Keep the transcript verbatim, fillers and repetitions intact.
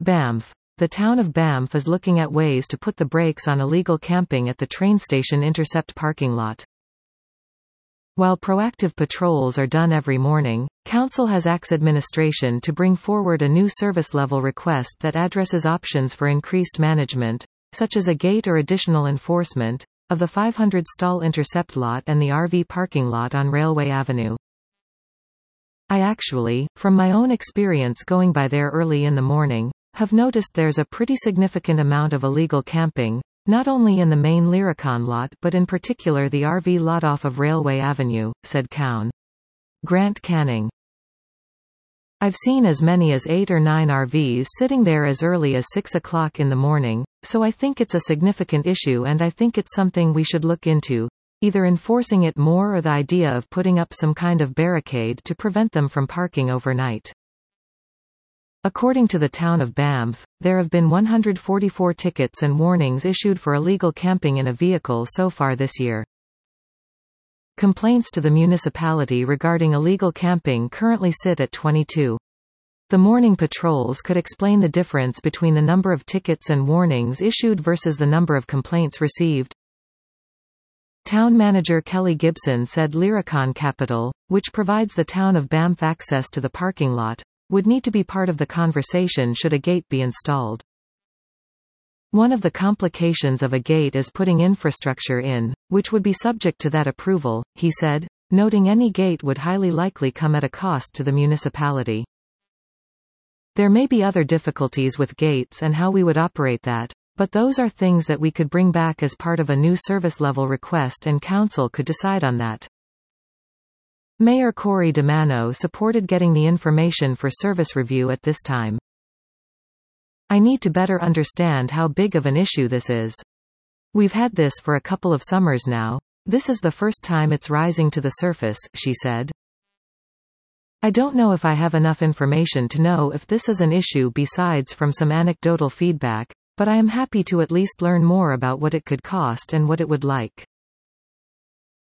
Banff. The town of Banff is looking at ways to put the brakes on illegal camping at the train station Intercept parking lot. While proactive patrols are done every morning, Council has asked administration to bring forward a new service level request that addresses options for increased management, such as a gate or additional enforcement, of the five hundred stall Intercept lot and the R V parking lot on Railway Avenue. I actually, from my own experience going by there early in the morning, have noticed there's a pretty significant amount of illegal camping, not only in the main Lyricon lot but in particular the R V lot off of Railway Avenue, said Cown. Grant Canning. I've seen as many as eight or nine R Vs sitting there as early as six o'clock in the morning, so I think it's a significant issue and I think it's something we should look into, either enforcing it more or the idea of putting up some kind of barricade to prevent them from parking overnight. According to the town of Banff, there have been one hundred forty-four tickets and warnings issued for illegal camping in a vehicle so far this year. Complaints to the municipality regarding illegal camping currently sit at twenty-two. The morning patrols could explain the difference between the number of tickets and warnings issued versus the number of complaints received. Town manager Kelly Gibson said Lyricon Capital, which provides the town of Banff access to the parking lot, would need to be part of the conversation should a gate be installed. One of the complications of a gate is putting infrastructure in, which would be subject to that approval, he said, noting any gate would highly likely come at a cost to the municipality. There may be other difficulties with gates and how we would operate that, but those are things that we could bring back as part of a new service level request and council could decide on that. Mayor Corey DeMano supported getting the information for service review at this time. I need to better understand how big of an issue this is. We've had this for a couple of summers now. This is the first time it's rising to the surface, she said. I don't know if I have enough information to know if this is an issue besides from some anecdotal feedback, but I am happy to at least learn more about what it could cost and what it would like.